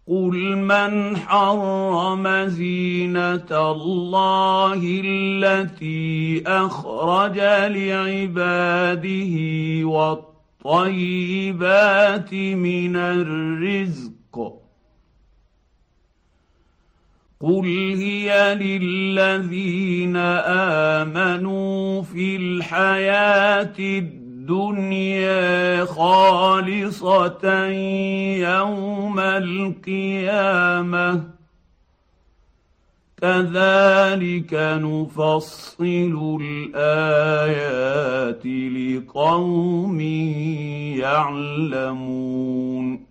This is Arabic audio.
قل من حرم زينه الله التي اخرج لعباده والطيبات من الرزق قل هي للذين امنوا في الحياه الدنيا خالصه يوم القيامه كذلك نفصل الايات لقوم يعلمون.